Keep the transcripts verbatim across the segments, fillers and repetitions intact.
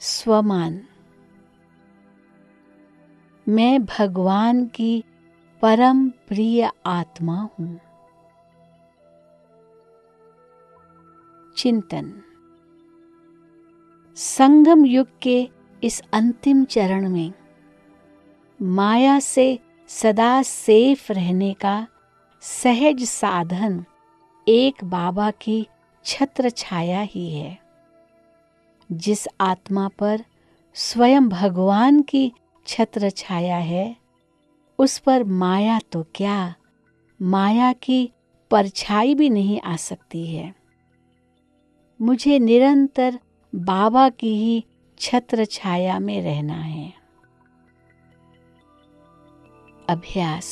स्वमान। मैं भगवान की परम प्रिय आत्मा हूँ। चिंतन। संगम युग के इस अंतिम चरण में माया से सदा सेफ रहने का सहज साधन एक बाबा की छत्र छाया ही है। जिस आत्मा पर स्वयं भगवान की छत्र छाया है, उस पर माया तो क्या, माया की परछाई भी नहीं आ सकती है। मुझे निरंतर बाबा की ही छत्र छाया में रहना है। अभ्यास।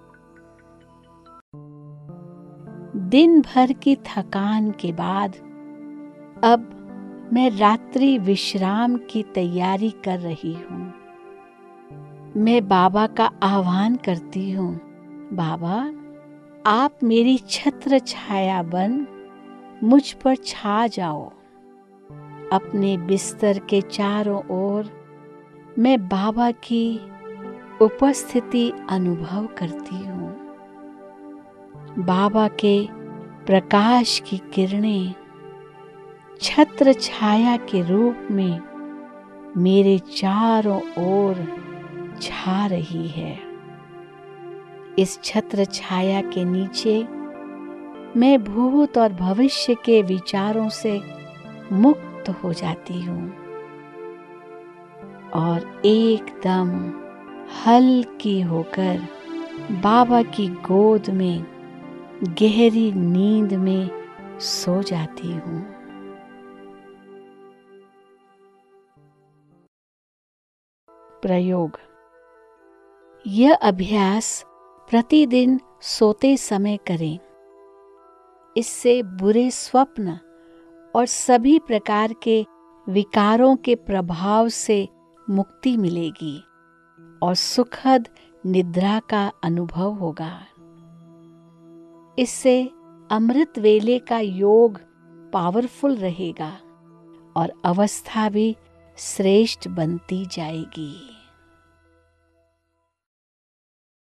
दिन भर की थकान के बाद अब मैं रात्रि विश्राम की तैयारी कर रही हूँ। मैं बाबा का आह्वान करती हूँ, बाबा आप मेरी छत्र छाया बन मुझ पर छा जाओ। अपने बिस्तर के चारों ओर मैं बाबा की उपस्थिति अनुभव करती हूँ। बाबा के प्रकाश की किरणें छत्र छाया के रूप में मेरे चारों ओर छा रही है। इस छत्र छाया के नीचे मैं भूत और भविष्य के विचारों से मुक्त हो जाती हूँ और एकदम हल्की होकर बाबा की गोद में गहरी नींद में सो जाती हूँ। प्रयोग। यह अभ्यास प्रतिदिन सोते समय करें। इससे बुरे स्वप्न और सभी प्रकार के विकारों के प्रभाव से मुक्ति मिलेगी और सुखद निद्रा का अनुभव होगा। इससे अमृत वेले का योग पावरफुल रहेगा और अवस्था भी श्रेष्ठ बनती जाएगी।